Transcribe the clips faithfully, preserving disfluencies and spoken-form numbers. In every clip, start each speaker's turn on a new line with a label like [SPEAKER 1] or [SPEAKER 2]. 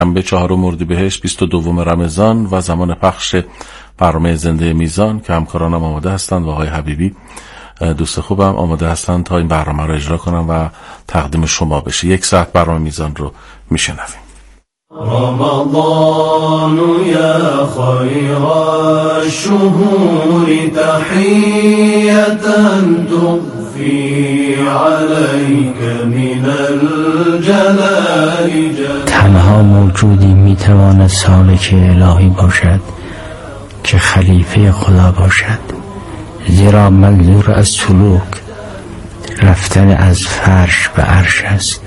[SPEAKER 1] شنبه چهارم اردیبهشت بیست و دوم رمضان و زمان پخش برنامه زنده میزان که همکارانم آماده هستند و آقای حبیبی دوست خوبم آماده هستند تا این برنامه رو اجرا کنم و تقدیم شما بشه. یک ساعت برنامه میزان رو میشنویم.
[SPEAKER 2] رمضان یا خیر الشهور تحیة تخفی علیک من الجلال جلال.
[SPEAKER 3] تنها موجودی میتواند سالک الهی باشد که خلیفه خدا باشد، زیرا منظور از سلوک رفتن از فرش به عرش است.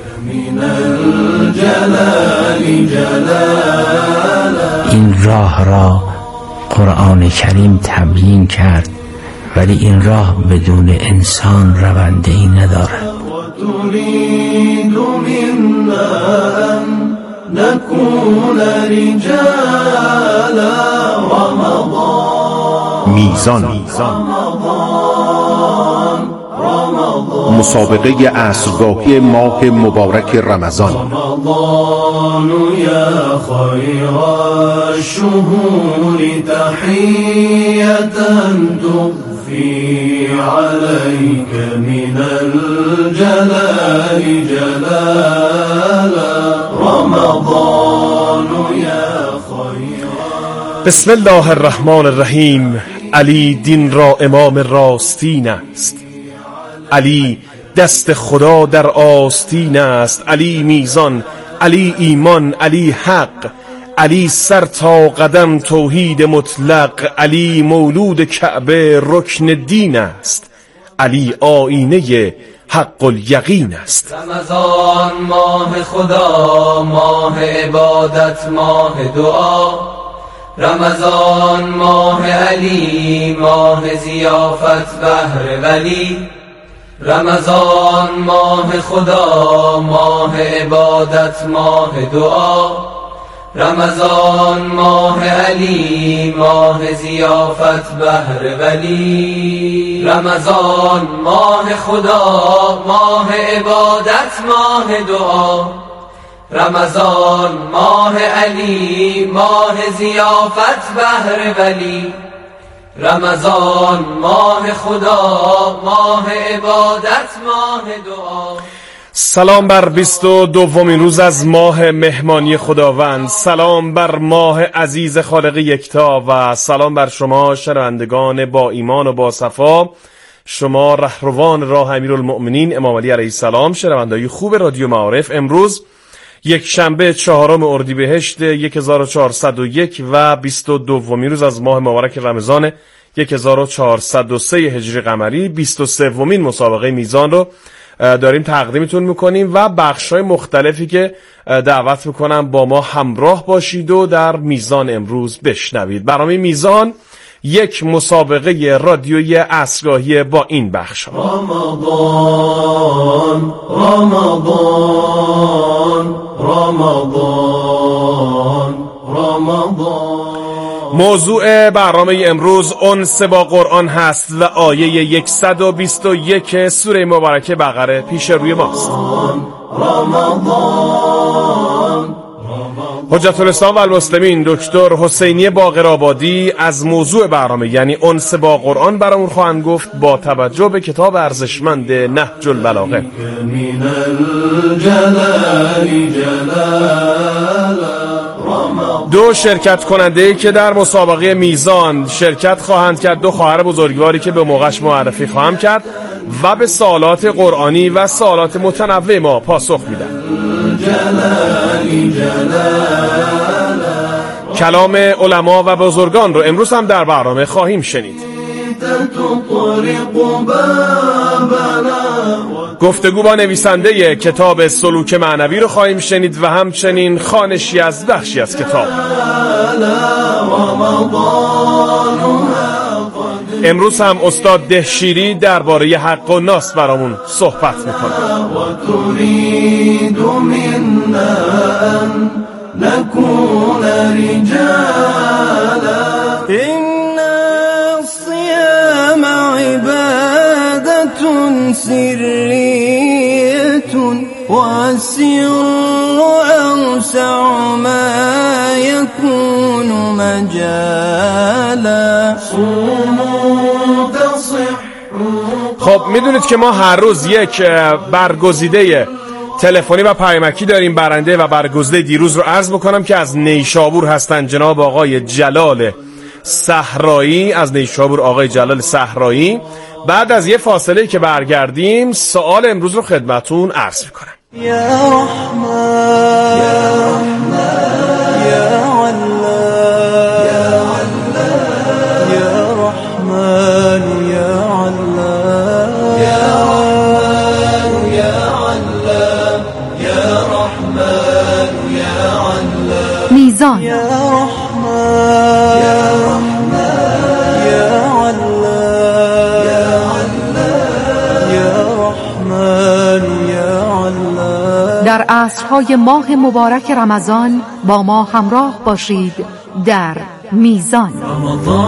[SPEAKER 3] این راه را قرآن کریم تبیین کرد، ولی این راه بدون انسان رونده ای ندارد.
[SPEAKER 4] میزان مسابقه عصرگاهی ماه مبارک رمضان.
[SPEAKER 2] رمضان یا خیر الشهور تحیة تخفی علیک من الجلال جلالا. رمضان یا خیر.
[SPEAKER 5] بسم الله الرحمن الرحیم. علی دین را امام راستین است، علی دست خدا در آستین است. علی میزان، علی ایمان، علی حق، علی سر تا قدم توحید مطلق. علی مولود کعبه رکن دین است، علی آینه حق الیقین است.
[SPEAKER 6] رمضان ماه خدا، ماه عبادت، ماه دعا. رمضان ماه علی، ماه ضیافت بهر ولی. رمضان ماه خدا، ماه عبادت، ماه دعا. رمضان ماه علی، ماه ضیافت بهر ولی. رمضان ماه خدا، ماه عبادت، ماه دعا. رمضان ماه علی، ماه ضیافت بهر ولی. رمضان ماه خدا، ماه عبادت، ماه دعا.
[SPEAKER 5] سلام بر بیست و دومین روز از ماه مهمانی خداوند، سلام بر ماه عزیز خالق یکتا و سلام بر شما شنوندگان با ایمان و با صفا، شما رهروان راه امیرالمؤمنین امام علی علیه السلام، شنوندگان خوب رادیو معارف. امروز یک شنبه چهارم اردیبهشت هزار و چهارصد و یک و بیست و دومین روز از ماه مبارک رمضان هزار و چهارصد و سه هجری قمری، بیست و سومین مسابقه میزان رو داریم تقدیمتون میکنیم و بخش‌های مختلفی که دعوت میکنم با ما همراه باشید و در میزان امروز بشنوید. برنامه میزان یک مسابقه رادیویی عصرگاهی با این بخش ها.
[SPEAKER 2] رمضان رمضان رمضان رمضان.
[SPEAKER 5] موضوع برنامه امروز انس با قرآن هست و آیه صد و بیست و یک سوره مبارکه بقره پیش روی ماست.
[SPEAKER 2] رمضان
[SPEAKER 5] حجت الاسلام و المسلمین دکتر حسینی باقرآبادی از موضوع برنامه یعنی انس با قرآن برامون خواهند گفت با توجه به کتاب ارزشمند نهج البلاغه. دو شرکت کننده که در مسابقه میزان شرکت خواهند کرد، دو خواهر بزرگواری که به موقعش معرفی خواهم کرد و به سوالات قرآنی و سوالات متنوع ما پاسخ میدن. کلام علما و بزرگان رو امروز هم در برنامه خواهیم شنید. گفتگو با نویسنده کتاب سلوک معنوی رو خواهیم شنید و همچنین خوانشی از بخشی از کتاب. امروز هم استاد دهشیری درباره حق و ناس برامون صحبت میکنه.
[SPEAKER 2] إن الصيام عبادة سرية والسر أوسع ما رجالا صوموا تصحوا.
[SPEAKER 5] خب میدونید که ما هر روز یک برگزیده تلفنی و پیامکی داریم. برنده و برگزیده دیروز رو عرض بکنم که از نیشابور هستن، جناب آقای جلال صحرایی. از نیشابور آقای جلال صحرایی. بعد از یه فاصله که برگردیم سوال امروز رو خدمتون عرض میکنم.
[SPEAKER 2] یا رحمن یا رحمن یا علام یا رحمن یا علام یا رحمن یا علام یا رحمن یا علام
[SPEAKER 7] میزان
[SPEAKER 2] یا رحمن یا رحمن یا علام یا رحمن یا علام.
[SPEAKER 7] در عصرهای ماه مبارک رمضان با ما همراه باشید در میزان.
[SPEAKER 2] رمضان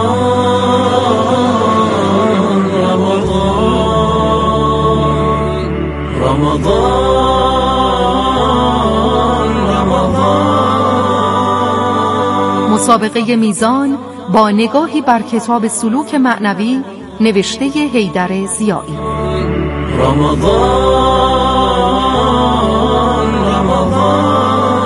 [SPEAKER 2] رمضان رمضان رمضان.
[SPEAKER 7] مسابقه میزان با نگاهی بر کتاب سلوک معنوی نوشته حیدر ضیایی.
[SPEAKER 2] رمضان رمضان.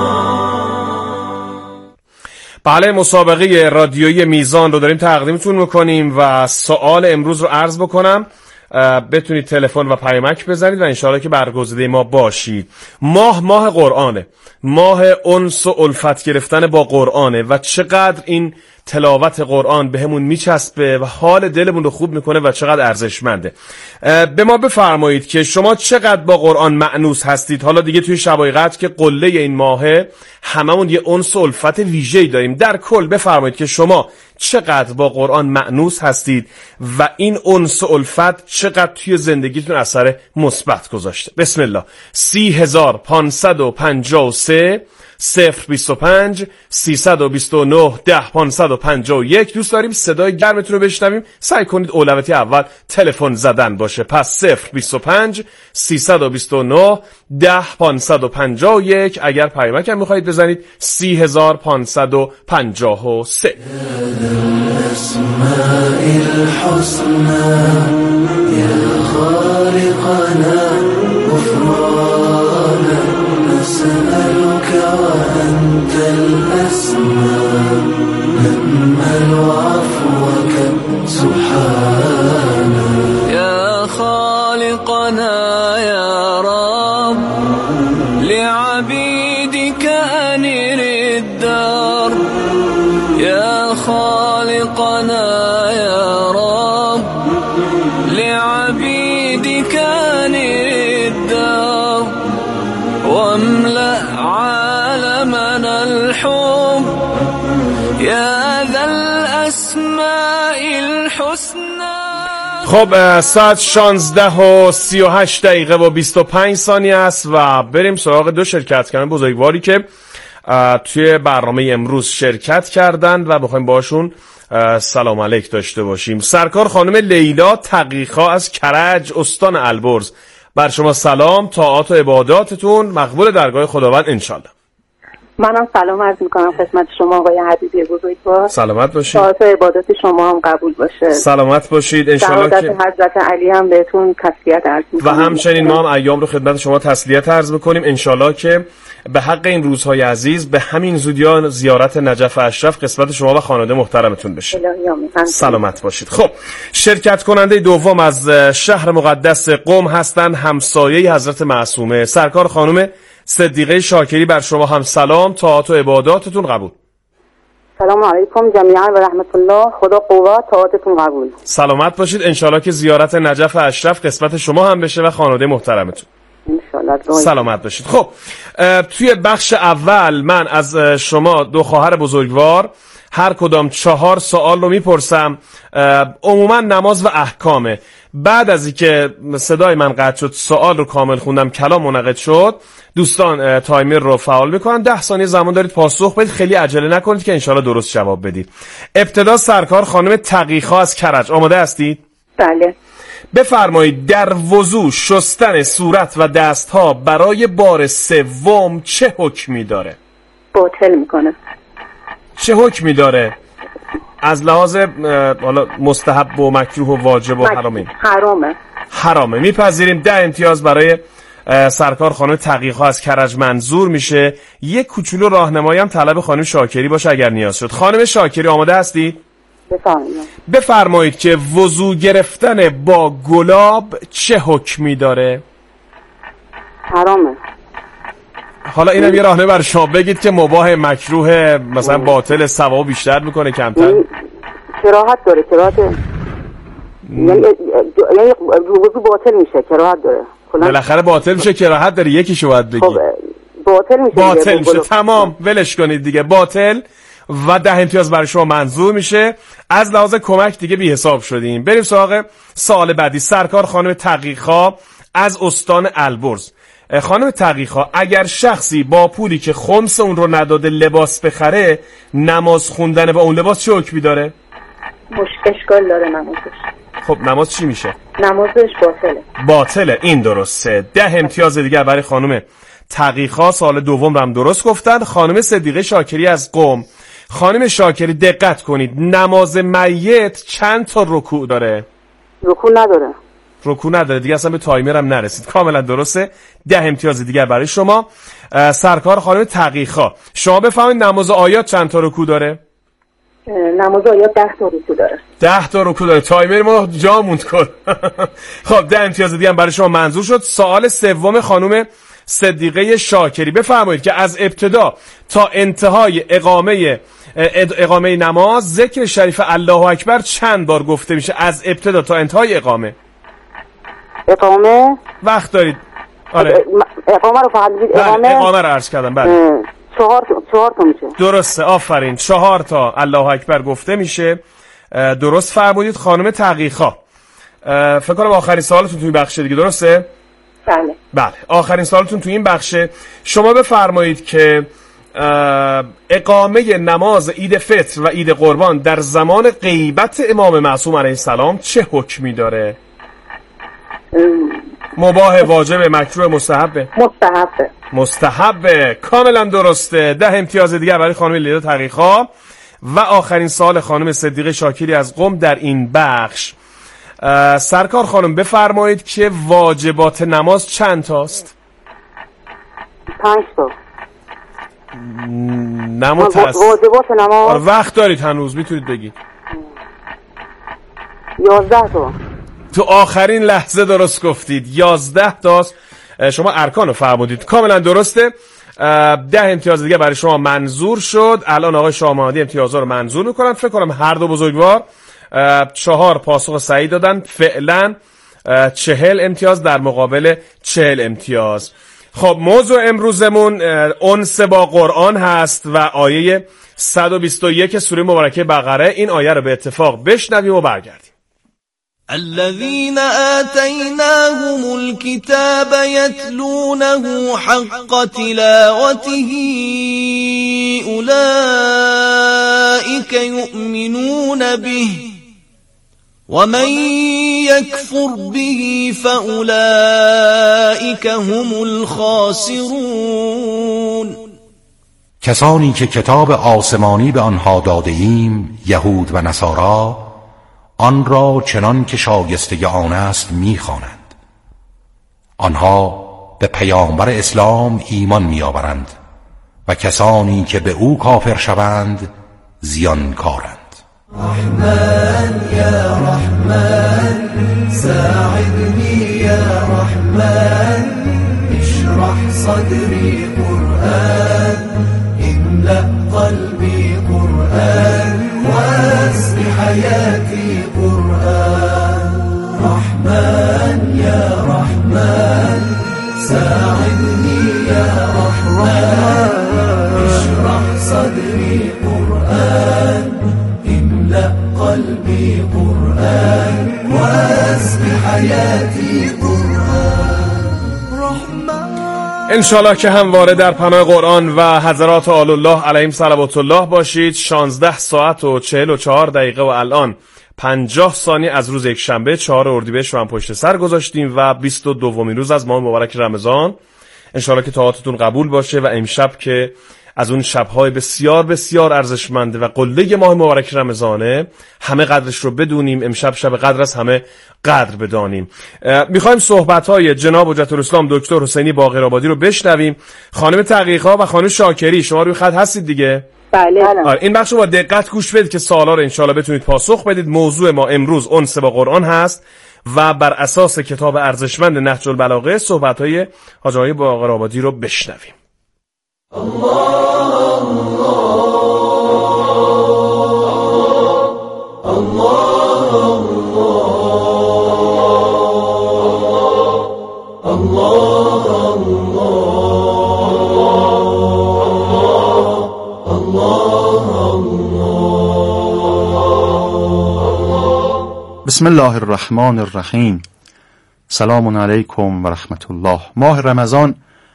[SPEAKER 5] بله، مسابقه رادیویی میزان رو داریم تقدیمتون میکنیم و سوال امروز رو عرض بکنم. بتونید تلفن و پیامک بزنید و انشاءالله که برگزیده ما باشید. ماه ماه قرآنه، ماه انس و الفت گرفتن با قرآنه و چقدر این تلاوت قرآن به همون میچسبه و حال دلمون رو خوب میکنه و چقدر ارزشمنده. به ما بفرمایید که شما چقدر با قرآن مأنوس هستید. حالا دیگه توی شبای قدر که قله این ماهه هممون یه انس و الفت ویژه‌ای داریم. در کل بفرمایید که شما چقدر با قرآن مأنوس هستید و این انس و الفت چقدر توی زندگیتون اثر مثبت گذاشته. بسم الله. سی هزار پانصد و پنجاه و سه صفر بیست و پنج سیصد و بیست و نه ده پانصد و پنجاه و یک. دوست داریم صدای گرمتون رو بشنویم. سعی کنید اولویتی اول تلفن زدن باشه. پس صفر بیست و پنج سیصد و بیست و نه ده پانصد و پنجاه و یک. اگر پیامک هم میخواهید بزنید سی هزار پانصد و پنجاه و سه.
[SPEAKER 2] نسألك وأنت الأسماء نأمل عفوك سبحانه يا خالقنا يا رب لعبيدك أنر الدار يا خالقنا يا رب لعبيدك أنر الدار واملأ عالمنا الحب يا ذا الأسماء الحسنى.
[SPEAKER 5] خب ساعت شانزده و سی و هشت دقیقه و بیست و پنج ثانیه است و بریم سراغ دو شرکت کننده بزرگواری که توی برنامه امروز شرکت کردند و بخوایم باشون سلام علیک داشته باشیم. سرکار خانم لیلا تقیخا از کرج استان البرز، بر شما سلام. طاعات و عباداتتون مقبول درگاه خداوند انشالله.
[SPEAKER 8] منم سلام عرض میکنم خدمت شما آقای حبیبی بزرگوار.
[SPEAKER 5] سلامت باشید.
[SPEAKER 8] طاعات و عبادات شما هم قبول باشه.
[SPEAKER 5] سلامت باشید انشالله.
[SPEAKER 8] سعادت
[SPEAKER 5] که
[SPEAKER 8] حضرت علی هم بهتون تسلیت عرض میکنم
[SPEAKER 5] و همچنین ما هم ایام رو خدمت شما تسلیت عرض میکنیم انشالله که به حق این روزهای عزیز به همین زودی زیارت نجف اشرف قسمت شما و خانواده محترمتون بشه. سلامت باشید. خب شرکت کننده دوم از شهر مقدس قم هستند، همسایه حضرت معصومه. سرکار خانم صدیقه شاکری، بر شما هم سلام. طاعات و عباداتتون قبول.
[SPEAKER 8] سلام علیکم جمیعا و رحمت الله. خدا قوت، طاعتتون قبول.
[SPEAKER 5] سلامت باشید انشالله که زیارت نجف اشرف قسمت شما هم بشه و خانواده محترمتون. سلامت باشید. خب توی بخش اول من از شما دو خواهر بزرگوار هر کدام چهار سوال رو میپرسم. عموما نماز و احکامه. بعد از اینکه صدای من قطع شد سوال رو کامل خوندم کلام منعقد شد، دوستان تایمر رو فعال میکنن. ده ثانیه زمان دارید پاسخ بدید، خیلی عجله نکنید که انشالله درست جواب بدید. ابتدا سرکار خانم تقیخا از کرج، آماده هستید؟
[SPEAKER 8] بله.
[SPEAKER 5] بفرمایید در وضو شستن صورت و دستها برای بار سوم چه حکمی داره؟
[SPEAKER 8] باطل میکنه.
[SPEAKER 5] چه حکمی داره؟ از لحاظ حالا مستحب و مکروه و واجب و حرامه
[SPEAKER 8] حرامه
[SPEAKER 5] حرامه میپذیریم. ده امتیاز برای سرکار خانم تقی‌ها از کرج منظور میشه. یک کوچولو راهنمایی هم طلب خانم شاکری باشه اگر نیاز شد. خانم شاکری آماده هستی؟
[SPEAKER 8] بفرمایید.
[SPEAKER 5] بفرمایید که وضو گرفتن با گلاب چه حکمی داره؟
[SPEAKER 8] حرامه.
[SPEAKER 5] حالا اینم یه راهنمایی برای شما بگید که مباح، مکروه، مثلا باطل، ثواب بیشتر میکنه کمتر؟
[SPEAKER 8] کراهت داره. کراهت یعنی یعنی وضو باطل میشه، کراهت داره.
[SPEAKER 5] بالاخره باطل میشه، کراهت داره، یکیشو باید بگی.
[SPEAKER 8] خب باطل میشه.
[SPEAKER 5] باطل میشه. تمام، ولش کنید دیگه. باطل و ده امتیاز برای شما منظور میشه. از لحاظ کمک دیگه بی حساب شدیم. بریم سراغ سوال بعدی. سرکار خانم تقی‌ها از استان البرز. خانم تقی‌ها، اگر شخصی با پولی که خمس اون رو نداده لباس بخره، نماز خوندن با اون لباس چه حکمی داره؟
[SPEAKER 8] اشکال داره نمازش.
[SPEAKER 5] خب نماز چی میشه؟
[SPEAKER 8] نمازش باطله.
[SPEAKER 5] باطله، این درسته. ده امتیاز دیگر برای خانم تقی‌ها. سال دوم رو هم درست گفتن. خانم صدیقه شاکری از قم. خانم شاکری دقت کنید، نماز میت چند تا رکوع داره؟
[SPEAKER 8] رکوع نداره.
[SPEAKER 5] رکوع نداره دیگه، اصلا به تایمر هم نرسید. کاملا درسته. ده امتیاز دیگر برای شما. سرکار خانم تقی‌ها، شما بفهمید نماز آیات چند تا رکوع داره؟
[SPEAKER 8] نماز آیات ده تا رکوع داره.
[SPEAKER 5] ده تا رکوع داره. تایمر ما جا موند کن. خب ده امتیاز دیگه هم برای شما منظور شد. سوال سوم خانم صدیقه شاکری. بفرمایید که از ابتدا تا انتهای اقامه اقامه نماز ذکر شریف الله اکبر چند بار گفته میشه؟ از ابتدا تا انتهای اقامه.
[SPEAKER 8] اقامه
[SPEAKER 5] وقت دارید؟ آره.
[SPEAKER 8] اقامه رو فقط بگید.
[SPEAKER 5] اقامه اقامه رو عرض کردم. بله.
[SPEAKER 8] چهار چهار تا میشه.
[SPEAKER 5] درسته، آفرین. چهار تا الله اکبر گفته میشه. درست فرمودید خانم تقی‌ها. فکر کنم آخرین سوالتون توی بخش دیگه، درسته؟
[SPEAKER 8] بله.
[SPEAKER 5] بله، آخرین سوالتون توی این بخشه. شما بفرمایید که اقامه نماز عید فطر و عید قربان در زمان غیبت امام معصوم علیه السلام چه حکمی داره؟ مباح، واجب، مکروه، مستحبه؟
[SPEAKER 8] مستحبه.
[SPEAKER 5] مستحبه. کاملا درسته. ده امتیاز دیگر برای خانم لیلا تقی‌ها. و آخرین سوال خانم صدیقه شاکری از قم در این بخش. سرکار خانم بفرمایید که واجبات نماز چند تاست؟
[SPEAKER 8] پنج تا.
[SPEAKER 5] نماز
[SPEAKER 8] واجبات نماز
[SPEAKER 5] وقت دارید هنوز، میتونید بگید.
[SPEAKER 8] یازده تا.
[SPEAKER 5] تو آخرین لحظه درست گفتید. یازده تاست. شما ارکان رو فرمودید. کاملا درسته. ده امتیاز دیگه برای شما منظور شد. الان آقای شامادی امتیازها رو منظور میکنن. فکر کنم هر دو بزرگوار چهار پاسخ صحیح دادن. فعلا چهل امتیاز در مقابل چهل امتیاز. خب موضوع امروزمون انس با قرآن هست و آیه صد و بیست و یک سوره مبارکه بقره. این آیه رو به اتفاق بشنویم و برگردیم.
[SPEAKER 2] الذين آتيناهم الكتاب يتلونه حق تلاوته أولئك يؤمنون به ومن يكفر به فأولئك هم الخاسرون.
[SPEAKER 4] کسانی که کتاب آسمانی به آنها داده ایم، یهود و نصارا، آن را چنان که شایسته آن است می‌خوانند. آنها به پیامبر اسلام ایمان می‌آورند و کسانی که به او کافر شوند زیانکارند.
[SPEAKER 6] رحمن یا رحمن ساعدنی یا رحمن اشرح صدری قرآن املأ قلبی قرآن واسق حياتي قرآن. رحمن يا رحمن ساعدني يا رحمن اشرح صدري قرآن املأ قلبي قرآن واسق حياتي قرآن. رحمن
[SPEAKER 5] انشالله که همواره در پناه قرآن و حضرات آل الله علیهم صلوات الله باشید. شانزده ساعت و چهل و چهار دقیقه و الان پنجاه ثانیه از روز یک شنبه چهار اردیبهشت رو هم پشت سر گذاشتیم و بیست و دومین روز از ماه مبارک رمضان. انشالله که طاعاتتون قبول باشه و امشب که از اون شب‌های بسیار بسیار ارزشمنده و قله ماه مبارک رمضانه همه قدرش رو بدونیم. امشب شب قدر است، همه قدر بدانیم. میخوایم صحبت‌های جناب حجت الاسلام دکتر حسینی باقرآبادی رو بشنویم. خانم تحقیق‌ها و خانم شاکری، شما روی خط هستید دیگه؟
[SPEAKER 8] بله.
[SPEAKER 5] آره، این بخش رو با دقت گوش بدید که سوالا رو انشالله بتونید پاسخ بدید. موضوع ما امروز انس با قرآن هست و بر اساس کتاب ارزشمند نهج البلاغه صحبت‌های حاج آقای باقرآبادی رو بشنویم.
[SPEAKER 6] الله الله الله
[SPEAKER 9] بسم الله الرحمن الرحیم. سلام علیکم و رحمت الله. ماه رمضان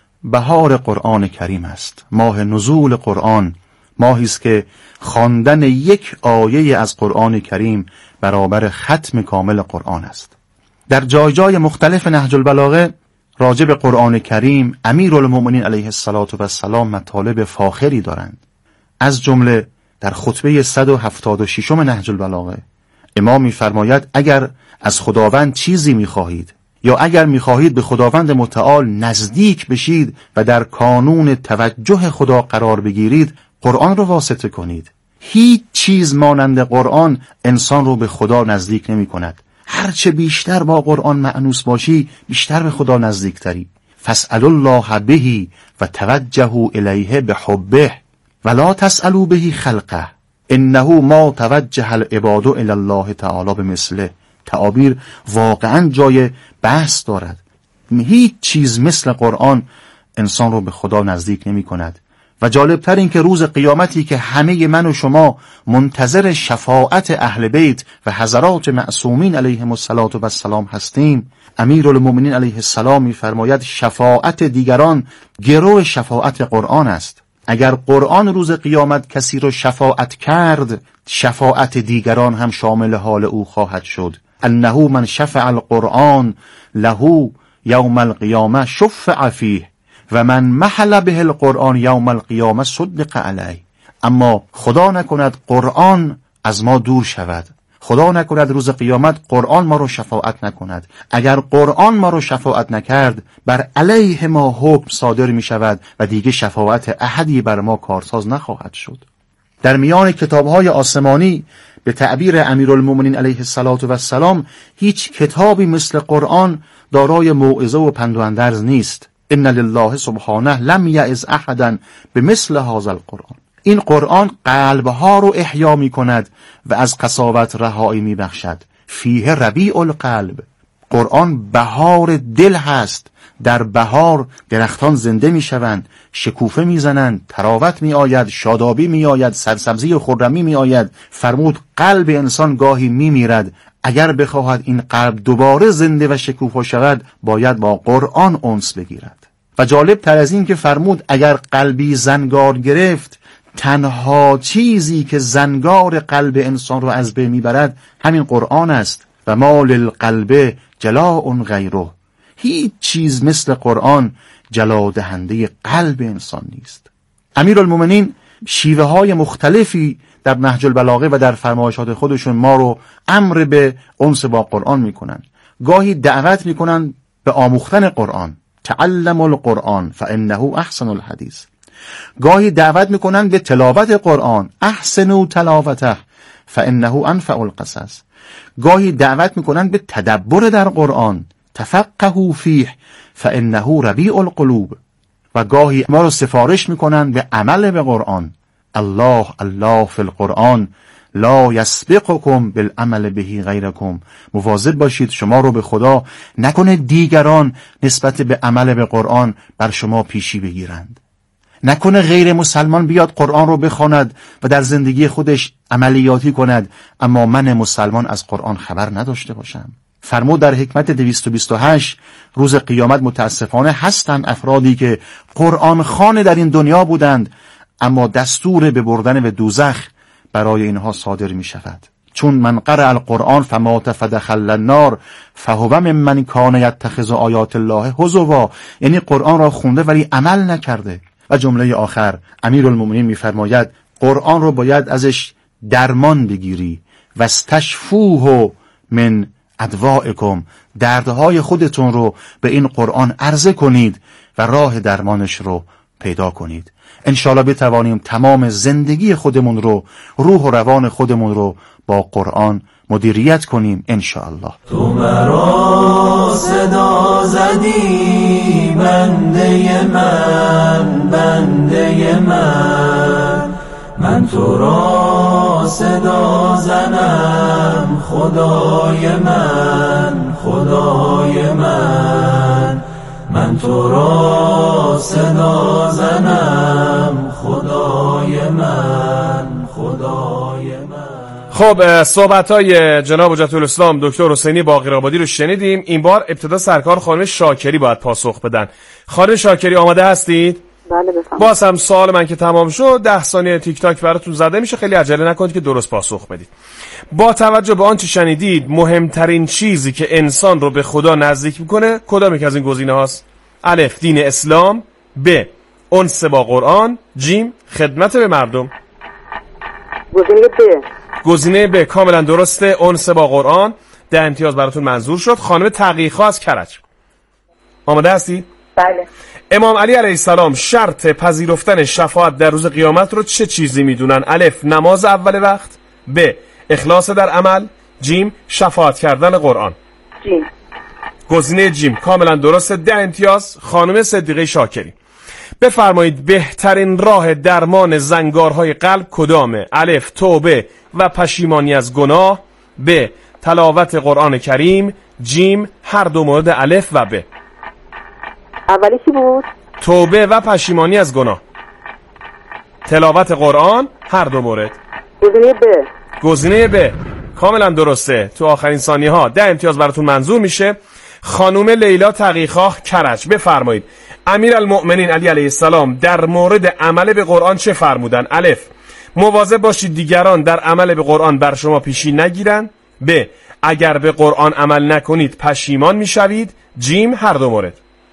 [SPEAKER 9] بهار قرآن کریم است، ماه نزول قرآن، ماهی است که خواندن یک آیه از قرآن کریم برابر ختم کامل قرآن است. در جای جای مختلف نهج البلاغه راجع به قرآن کریم امیرالمؤمنین علیه الصلاة و السلام مطالب فاخری دارند. از جمله در خطبه صد و هفتاد و شش نهج البلاغه امام می‌فرماید اگر از خداوند چیزی می‌خواهید یا اگر می‌خواهید به خداوند متعال نزدیک بشید و در کانون توجه خدا قرار بگیرید، قرآن رو واسطه کنید. هیچ چیز مانند قرآن انسان رو به خدا نزدیک نمی‌کند. هرچه بیشتر با قرآن مأنوس باشی، بیشتر به خدا نزدیکتری. فاسألوا الله به و توجهوا الیه بحبه ولا تسألوا به خلقه انه ما توجه العباد الی الله تعالی بمثله. تعابیر واقعا جای بحث دارد. هیچ چیز مثل قرآن انسان رو به خدا نزدیک نمی کند. و جالبتر این که روز قیامتی که همه من و شما منتظر شفاعت اهل بیت و حضرات معصومین علیهم الصلاة و السلام هستیم، امیرالمؤمنین علیه السلام می‌فرماید شفاعت دیگران گرو شفاعت قرآن است. اگر قرآن روز قیامت کسی رو شفاعت کرد، شفاعت دیگران هم شامل حال او خواهد شد. انه من شفع القرآن له یوم القیامه شفع فیه و من محل به القرآن یوم القیامه صدق علیه. اما خدا نکند قرآن از ما دور شود، خدا نکند روز قیامت قرآن ما رو شفاعت نکند. اگر قرآن ما رو شفاعت نکرد، بر علیه ما حکم صادر می شود و دیگه شفاعت احدی بر ما کارساز نخواهد شد. در میان کتاب‌های آسمانی به تعبیر امیرالمؤمنین علیه الصلاة و السلام هیچ کتابی مثل قرآن دارای موعظه و پند و اندرز نیست. ان لله سبحانه لم یعظ احدا بمثل هذا القرآن. این قرآن قلبها رو احیا می کند و از قساوت رهایی می بخشد. فیه ربیع القلب. قرآن بهار دل هست. در بهار درختان زنده می شوند، شکوفه می زنند، تراوت می آید، شادابی می آید، سرسبزی و خرمی می آید. فرمود قلب انسان گاهی می میرد. اگر بخواهد این قلب دوباره زنده و شکوفا شود، باید با قرآن انس بگیرد. و جالب تر از این که فرمود اگر قلبی زنگار گرفت، تنها چیزی که زنگار قلب انسان رو از بین میبرد همین قرآن است. و ما للقلب جلاء غیره. هیچ چیز مثل قرآن جلا دهنده قلب انسان نیست. امیرالمؤمنین شیوه های مختلفی در نهج البلاغه و در فرمایشات خودشون ما رو امر به انس با قرآن میکنن. گاهی دعوت میکنن به آموختن قرآن، تعلم القرآن فانه احسن الحدیث. گاهی دعوت میکنن به تلاوت قرآن، احسنوا تلاوته فانه انفع القصص. گاهی دعوت میکنن به تدبر در قرآن، تفقهوا فیه فانه ربیع القلوب. و گاهی ما رو سفارش میکنن به عمل به قرآن. الله الله فی القرآن لا یسبقکم بالعمل به غیرکم. مواظب باشید شما رو به خدا نکنه دیگران نسبت به عمل به قرآن بر شما پیشی بگیرند. نکنه غیر مسلمان بیاد قرآن رو بخواند و در زندگی خودش عملیاتی کند، اما من مسلمان از قرآن خبر نداشته باشم. فرمود در حکمت دویست و بیست و هشت روز قیامت متاسفانه هستند افرادی که قرآن خوان در این دنیا بودند، اما دستور به بردن به دوزخ برای اینها صادر می شود. چون من قرأ القرآن فمات فدخل النار فهو ممن کان یتخذ آیات الله هزوا. یعنی قرآن را خونده ولی عمل نکرده. و جمله آخر امیرالمومنین میفرماید قرآن رو باید ازش درمان بگیری و استشفوه من ادوائکم، دردهای خودتون رو به این قرآن عرضه کنید و راه درمانش رو پیدا کنید. انشالله بتوانیم تمام زندگی خودمون رو، روح و روان خودمون رو با قرآن مدیریت کنیم انشاءالله.
[SPEAKER 6] تو مرا صدا زدی بنده من، بنده من، من تو را صدا زنم خدای من، خدای من، من تو را صدا زنم خدای من، خدای من.
[SPEAKER 5] خب صحبت‌های جناب حجت الاسلام دکتر حسینی باقرآبادی رو شنیدیم. این بار ابتدا سرکار خانم شاکری باید پاسخ بدن. خانم شاکری آماده هستید؟
[SPEAKER 8] بله بفرمایید.
[SPEAKER 5] باز هم سوال من که تمام شد ده ثانیه تیک تاک براتون زده میشه، خیلی عجله نکنید که درست پاسخ بدید. با توجه به آنچه شنیدید مهمترین چیزی که انسان رو به خدا نزدیک میکنه کدام یک از این گزینه هاست؟ الف دین اسلام، ب انس با قرآن، جیم خدمت به مردم.
[SPEAKER 8] گزینه ب.
[SPEAKER 5] گزینه ب کاملا درسته، انس با قرآن. ده امتیاز براتون منظور شد. خانم تقی‌خواه از کرج آماده هستی؟
[SPEAKER 10] بله.
[SPEAKER 5] امام علی علیه السلام شرط پذیرفتن شفاعت در روز قیامت رو چه چیزی میدونن؟ الف نماز اول وقت، ب اخلاص در عمل، جیم شفاعت کردن قرآن.
[SPEAKER 10] جیم.
[SPEAKER 5] گزینه جیم کاملا درسته. ده امتیاز. خانم صدیقه شاکری بفرمایید بهترین راه درمان زنگارهای قلب کدامه؟ الف توبه و پشیمانی از گناه، ب تلاوت قرآن کریم، جیم هر دو مورد الف و ب.
[SPEAKER 8] اولی چی بود؟
[SPEAKER 5] توبه و پشیمانی از گناه، تلاوت قرآن هر دو مورد.
[SPEAKER 8] گزینه ب.
[SPEAKER 5] گزینه ب کاملا درسته. تو آخرین ثانیه ها ده امتیاز براتون منظور میشه. خانوم لیلا تقی‌خواه کرج بفرمایید امیرالمؤمنین علی علیه السلام در مورد عمل به قرآن چه فرمودن؟ الف مواظب باشید دیگران در عمل به قرآن بر شما پیشی نگیرن، ب اگر به قرآن عمل نکنید پشیمان میشوید، جیم هر دو مورد.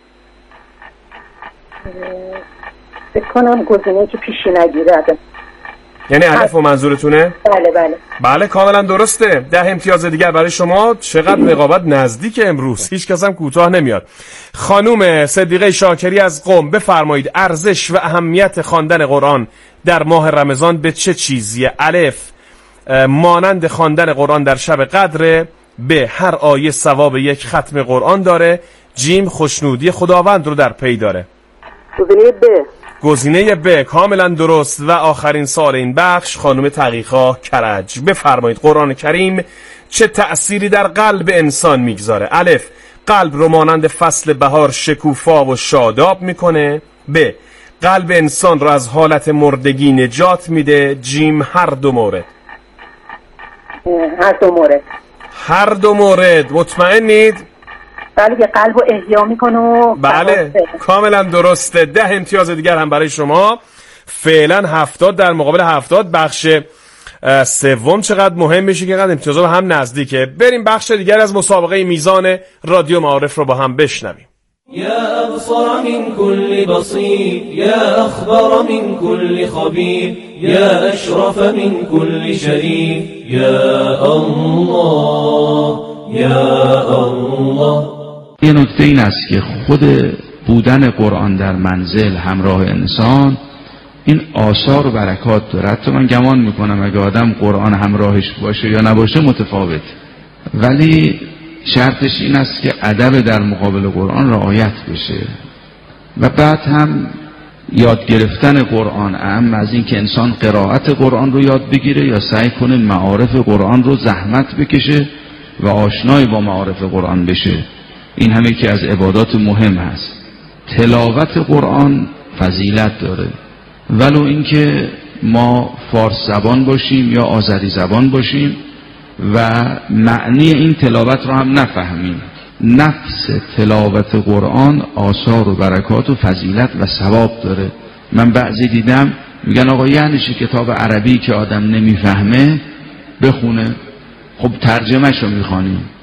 [SPEAKER 10] فکر کنم گزینه که پیشی نگیره.
[SPEAKER 5] یعنی الف و منظورتونه؟
[SPEAKER 10] بله بله.
[SPEAKER 5] بله کاملا درسته. ده امتیاز دیگر برای شما. چقدر رقابت نزدیک امروز، هیچ کس هم کوتاه نمیاد. خانوم صدیقه شاکری از قم بفرمایید ارزش و اهمیت خواندن قرآن در ماه رمضان به چه چیزیه؟ الف مانند خواندن قرآن در شب قدر، ب هر آیه ثواب یک ختم قرآن داره، جیم خوشنودی خداوند رو در پی داره.
[SPEAKER 8] گزینه ب.
[SPEAKER 5] گزینه ب کاملا درست. و آخرین سال این بخش خانم تقی‌خواه کرج بفرمایید قرآن کریم چه تأثیری در قلب انسان میگذاره؟ الف قلب رو مانند فصل بهار شکوفا و شاداب میکنه، ب قلب انسان رو از حالت مردگی نجات میده، جیم هر دو مورد.
[SPEAKER 10] هر دو مورد.
[SPEAKER 5] هر دو مورد مطمئنید؟
[SPEAKER 10] بله که قلب رو احیا میکنه و
[SPEAKER 5] بله کاملا درسته. ده امتیاز دیگر هم برای شما. فعلا هفتاد در مقابل هفتاد. بخش سوم چقدر مهم میشه که قدر امتیازها هم نزدیکه. بریم بخش دیگر از مسابقه میزان رادیو معارف رو با هم بشنویم.
[SPEAKER 6] يا أبصر من كل بصير يا أخبر من كل خبير يا أشرف من كل شريف يا الله يا الله.
[SPEAKER 11] یه نکته این است که خود بودن قرآن در منزل همراه انسان این آثار و برکات داره. حتی من گمان میکنم اگه آدم قرآن همراهش باشه یا نباشه متفاوت، ولی شرطش این است که ادب در مقابل قرآن رعایت بشه. و بعد هم یاد گرفتن قرآن اهم از این که انسان قرائت قرآن رو یاد بگیره یا سعی کنه معارف قرآن رو زحمت بکشه و آشنای با معارف قرآن بشه. این هم یکی از عبادات مهم هست. تلاوت قرآن فضیلت داره، ولو اینکه ما فارس زبان باشیم یا آذری زبان باشیم و معنی این تلاوت رو هم نفهمیم. نفس تلاوت قرآن آثار و برکات و فضیلت و ثواب داره. من بعضی دیدم میگن آقا یعنی چه کتاب عربی که آدم نمیفهمه بخونه؟ خب ترجمه شو میخوانیم.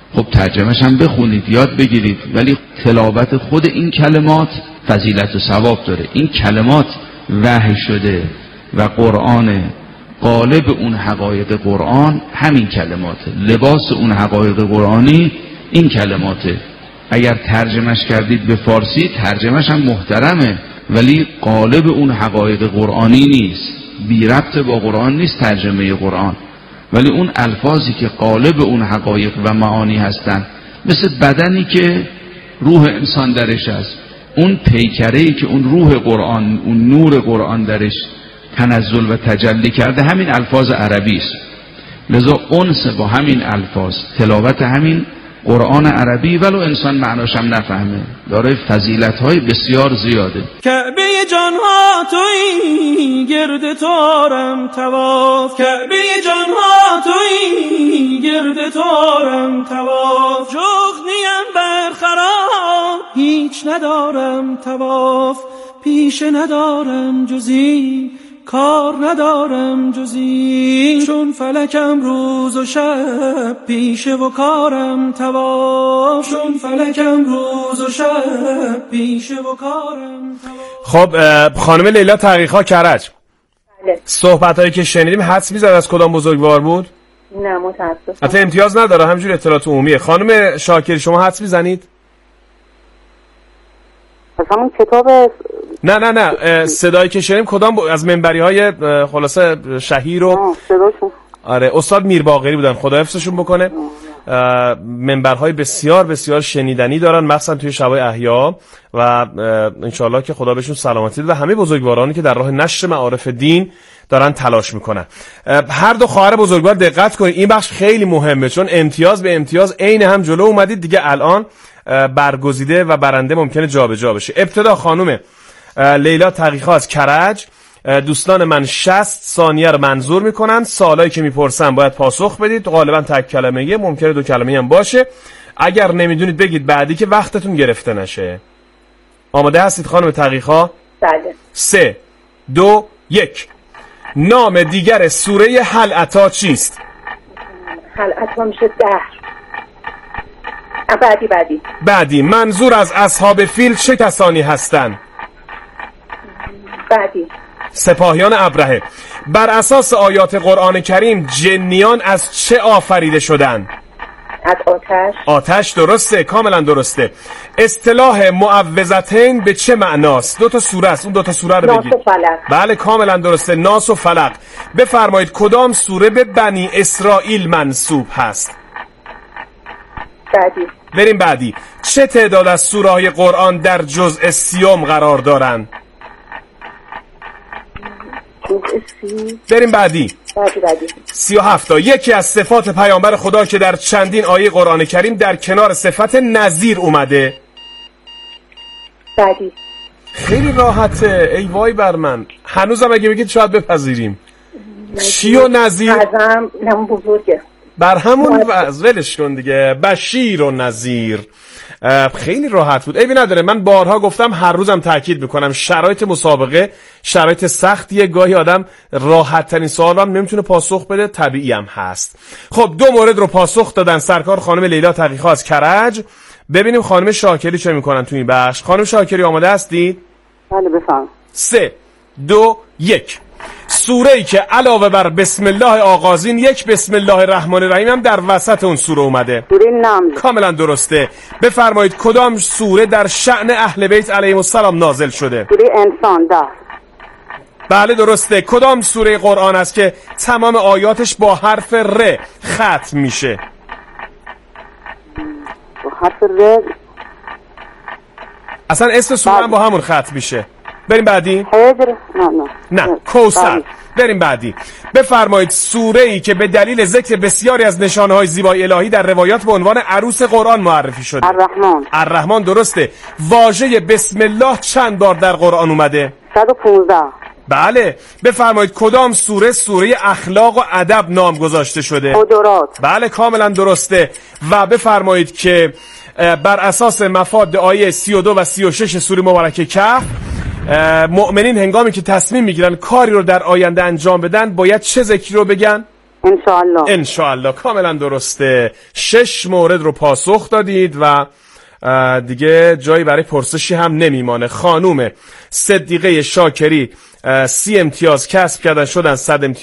[SPEAKER 11] خب ترجمهش هم بخونید، یاد بگیرید، ولی تلاوت خود این کلمات فضیلت و ثواب داره. این کلمات وحی شده و قرآن، قالب اون حقایق قرآن همین کلماته، لباس اون حقایق قرآنی این کلماته. اگر ترجمهش کردید به فارسی ترجمهش هم محترمه، ولی قالب اون حقایق قرآنی نیست، بی ربط با قرآن نیست ترجمه قرآن، ولی اون الفاظی که قالب اون حقایق و معانی هستن، مثل بدنی که روح انسان درش هست، اون پیکره‌ای که اون روح قرآن، اون نور قرآن درش تنزل و تجلی کرده، همین الفاظ عربی است. لذا انس با همین الفاظ، تلاوت همین قرآن عربی، ولو انسان معناش هم نفهمه، داره فضیلت‌های بسیار زیاده.
[SPEAKER 6] کعبه جانها تویی، گرد تارم طواف، کعبه جانها تویی، گرد تارم طواف، جغنیم برخراب، هیچ ندارم طواف، پیشه ندارم جزی، کار ندارم جزی، چون فلکم روز و شب، پیشه و کارم طواف، چون فلکم روز و شب، پیشه و کارم طواف.
[SPEAKER 5] خب خانم لیلا تحقیق‌ها کرج،
[SPEAKER 10] بله.
[SPEAKER 5] صحبت‌هایی که شنیدیم حدس می‌زد از کدام بزرگوار بود؟
[SPEAKER 10] نه متاسفم.
[SPEAKER 5] حتی امتیاز نداره، همینجور اطلاعات عمومیه. خانم شاکری شما حدس می‌زنید؟
[SPEAKER 8] از همون کتاب
[SPEAKER 5] نه نه نه صدایی که شنیدیم کدام ب... از منبری‌های خلاصه شهیر و
[SPEAKER 8] صداشون؟ آره
[SPEAKER 5] استاد میرباقری بودن، خدا حفظشون بکنه. منبرهای بسیار بسیار شنیدنی دارن، مخصوصا توی شبای احیا، و انشالله که خدا بهشون سلامتی بده و همه بزرگوارانی که در راه نشر معارف دین دارن تلاش میکنن. هر دو خواهر بزرگوار دقت کنید، این بخش خیلی مهمه، چون امتیاز به امتیاز عین هم جلو اومدید دیگه. الان برگزیده و برنده ممکنه جابجا بشه. ابتدا خانم لیلا تحقیق‌ها از کرج، دوستان من شصت ثانیه رو منظور میکنن، سوالایی که میپرسن باید پاسخ بدید، غالبا تک کلمه‌ای، ممکنه دو کلمه‌ای هم باشه. اگر نمیدونید بگید بعدی که وقتتون گرفته نشه. آماده هستید خانم تحقیق‌ها؟
[SPEAKER 10] بله.
[SPEAKER 5] سه دو یک. نام دیگر سوره هل اتی چیست؟
[SPEAKER 10] هل اتی میشه دهر. بعدی بعدی
[SPEAKER 5] بعدی. منظور از اصحاب فیل چه کسانی هستند؟
[SPEAKER 10] بعدی.
[SPEAKER 5] سپاهیان ابرهه. بر اساس آیات قرآن کریم جنیان از چه آفریده شدند؟
[SPEAKER 10] از آتش.
[SPEAKER 5] آتش، درسته، کاملا درسته. اصطلاح معوذتین به چه معناست؟ دو تا سوره است، اون دو تا سوره رو بگید.
[SPEAKER 10] ناس و فلق.
[SPEAKER 5] بله کاملا درسته، ناس و فلق. بفرمایید کدام سوره به بنی اسرائیل منسوب هست؟
[SPEAKER 10] بعدی.
[SPEAKER 5] بریم بعدی. چه تعداد از سوره های قرآن در جزء سیوم قرار دارند؟ بریم بعدی.
[SPEAKER 10] بعدی بعدی.
[SPEAKER 5] سی و هفت تا. یکی از صفات پیامبر خدا که در چندین آیه قرآن کریم در کنار صفت نذیر اومده؟
[SPEAKER 10] بعدی.
[SPEAKER 5] خیلی راحته، ای وای بر من. هنوزم اگه بگید شاید بپذیریم. چی و نذیر؟
[SPEAKER 10] ازم نمون بزرگه.
[SPEAKER 5] بر همون وز ولش کن دیگه. بشیر و نذیر. خیلی راحت بود، عیبی نداره. من بارها گفتم، هر روزم تاکید میکنم، شرایط مسابقه شرایط سختیه، گاهی آدم راحت ترین سوال هم نمیتونه پاسخ بده، طبیعی هم هست. خب دو مورد رو پاسخ دادن سرکار خانم لیلا تحقیق‌ها از کرج. ببینیم خانم شاکری چه میکنن تو این بخش. خانم شاکری آماده هستید؟
[SPEAKER 8] بله بفهم.
[SPEAKER 5] سه دو یک. سوره ای که علاوه بر بسم الله آغازین یک بسم الله الرحمن الرحیم هم در وسط اون سوره اومده.
[SPEAKER 8] سوره نمل.
[SPEAKER 5] کاملا درسته. بفرمایید کدام سوره در شأن اهل بیت علیهم السلام نازل شده؟
[SPEAKER 8] سوره انسان ده.
[SPEAKER 5] بله درسته. کدام سوره قرآن است که تمام آیاتش با حرف ر ختم میشه؟
[SPEAKER 8] با حرف ر.
[SPEAKER 5] اصلا اسم سوره هم با همون ختم میشه. بریم بعدی.
[SPEAKER 8] حجر. نه نه
[SPEAKER 5] نه کوثر. بریم بعدی. بفرمایید سوره ای که به دلیل ذکر بسیاری از نشانه های زیبای الهی در روایات به عنوان عروس قرآن معرفی شده؟
[SPEAKER 8] الرحمن.
[SPEAKER 5] الرحمن درسته. واژه بسم الله چند بار در قرآن اومده؟
[SPEAKER 8] صد و پانزده.
[SPEAKER 5] بله. بفرمایید کدام سوره سوره اخلاق و ادب نام گذاشته شده؟
[SPEAKER 8] حجرات.
[SPEAKER 5] بله کاملا درسته. و بفرمایید که بر اساس مفاد آیه سی و دو و سی و شش سوره مبارکه کهف، مؤمنین هنگامی که تصمیم میگیرن کاری رو در آینده انجام بدن باید چه ذکری رو بگن؟
[SPEAKER 8] انشاءالله
[SPEAKER 5] انشاءالله. کاملا درسته. شش مورد رو پاسخ دادید و دیگه جایی برای پرسشی هم نمیمانه. خانوم صدیقه شاکری سی امتیاز کسب کردن، شدن صد امتیاز.